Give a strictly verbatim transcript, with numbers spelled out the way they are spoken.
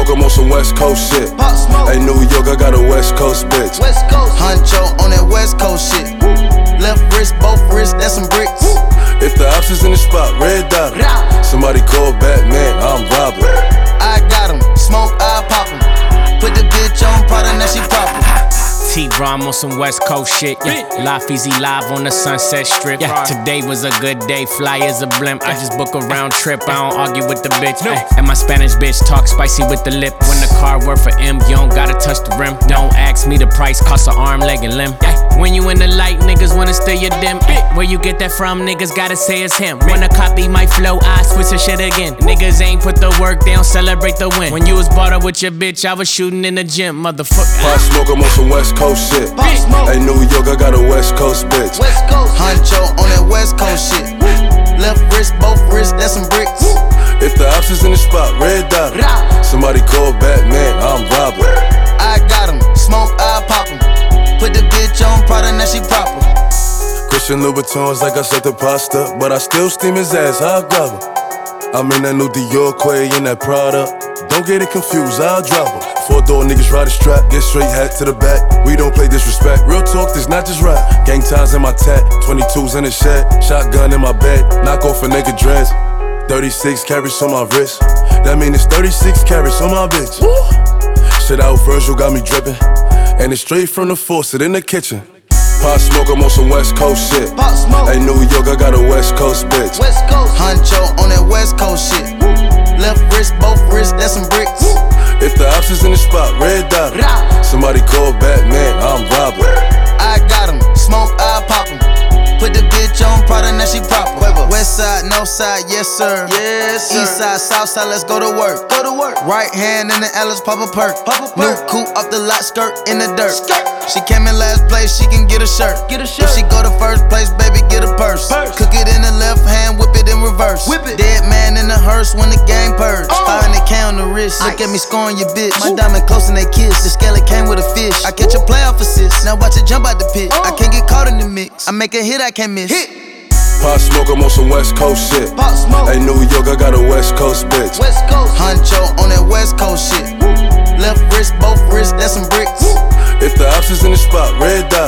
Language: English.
Smoke, I'm on some West Coast shit. Pop Smoke. Hey, New York, I got a West Coast bitch. West Coast. Huncho on that West Coast shit. Left wrist, both wrists, that's some bricks. If the ops is in the spot, red dot. Somebody call Batman, I'm robbing. I got him, smoke, I pop him. Put the bitch on Prada, now she proper. T-Rom on some West Coast shit, yeah. Life Easy live on the Sunset Strip, yeah. Today was a good day, fly as a blimp. I just book a round trip, I don't argue with the bitch, ay. And my Spanish bitch talk spicy with the lip. When the car work for M, you don't gotta touch the rim. Don't ask me the price, cost an arm, leg, and limb, yeah. When you in the light, niggas wanna steal your dim, ay. Where you get that from, niggas gotta say it's him. Wanna copy my flow, I switch the shit again. Niggas ain't put the work, they don't celebrate the win. When you was bought up with your bitch, I was shooting in the gym, motherfucker. Pop Smoke, I'm on some West Coast shit. Hey, New York, I got a West Coast bitch. West Coast. Huncho on that West Coast shit. Left wrist, both wrists, that's some bricks. If the ops is in the spot, red dot. Somebody call Batman, I'm robbing. I got him, smoke, I pop him. Put the bitch on Prada, now she proper. Christian Louboutins like I said the pasta, but I still steam his ass, I'll grab her. I'm in that new Dior Quay in that Prada. Don't get it confused, I'll drop her. Four door niggas ride a strap, get straight hat to the back. We don't play disrespect, real talk, this not just rap. Gang ties in my tat, twenty-twos in the shed. Shotgun in my bed, knock off a nigga dreads. thirty-six carats on my wrist, that mean it's thirty-six carats on my bitch. Woo. Shit out Virgil got me drippin', and it's straight from the faucet in the kitchen. Pop Smoke, I'm on some West Coast shit. Pop Smoke. Hey, New York, I got a West Coast bitch. West Coast. Huncho on that West Coast shit. Left wrist, both wrists, that's some bricks. If the ops is in the spot, red dot. Somebody call Batman, I'm robbing. I got him, smoke, I pop him. Put the bitch on Prada, now she proper. West side, no side, yes sir. Yes sir. East side, south side, let's go to work. Go to work. Right hand in the Alice, pop a perk. Pop a perk. New coupe off the lot, skirt in the dirt. Skirt. She came in last place, she can get a shirt. Get a shirt. If she go to first place, baby, get a purse. purse. Cook it in the left hand, whip it in reverse. Whip it. Dead man in the hearse when the game purge. Oh. five hundred K on the wrist. Look Ice. At me scoring your bitch. My Ooh. Diamond close and they kiss. The skeleton came with a fish. I catch a playoff assist. Now watch it jump out the pit. Oh. I can't get caught in the mix. I make a hit, I can't miss. Hit. Pop Smoke, I'm on some West Coast shit. Pop Smoke. Hey, New York, I got a West Coast bitch. West Coast. Huncho on that West Coast shit. Left wrist, both wrists, that's some bricks. If the ops is in the spot, red dot.